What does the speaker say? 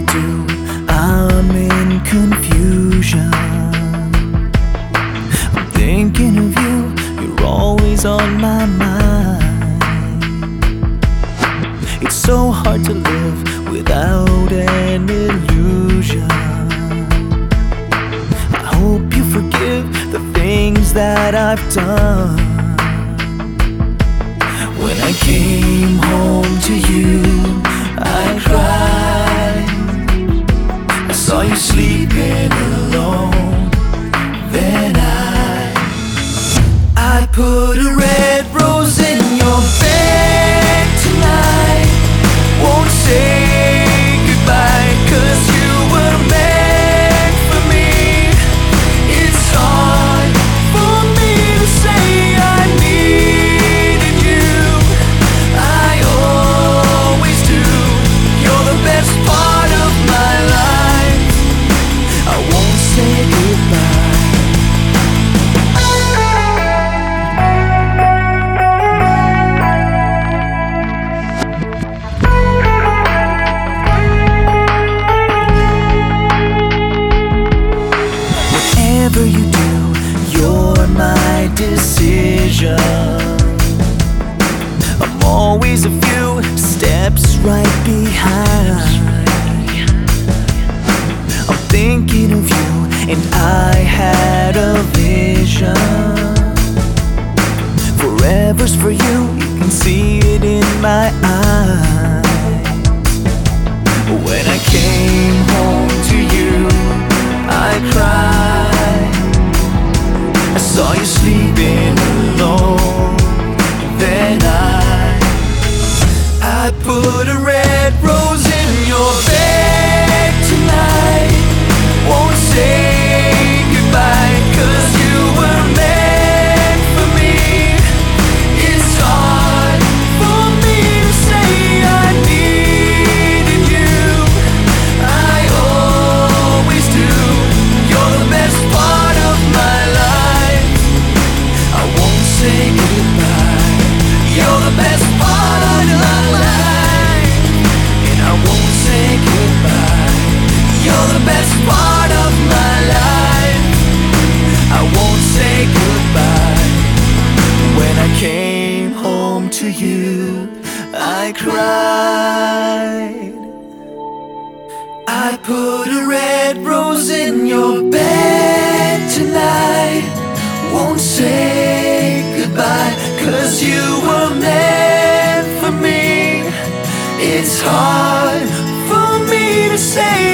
I do, I'm in confusion. I'm thinking of you, you're always on my mind. It's so hard to live without an illusion. I hope you forgive the things that I've done. When I came home to you, I cried. I saw you sleeping alone. Then I put a red rose in your bed tonight. Won't say goodbye, 'cause you were meant for me. It's hard for me to say I needed you. I always do. You're the best part of my life. I won't say goodbye. Whatever you do, you're my decision. I'm always a few steps right behind. I'm thinking of you, and I had a vision. Forever's for you, you can see it in my eyes. When I came home to you, I cried. I saw you sleeping alone. Then I put a red rose in your bed tonight. Won't say goodbye, 'cause you were meant for me. It's hard for me to say I needed you. I always do. You're the best part of my life. I won't say goodbye. You're the best part of my life, and I won't say goodbye. You're the best part of my life. I won't say goodbye. When I came home to you, I cried. I put a red rose in your bed tonight. Won't say goodbye, 'cause you were meant for me. It's hard for me to say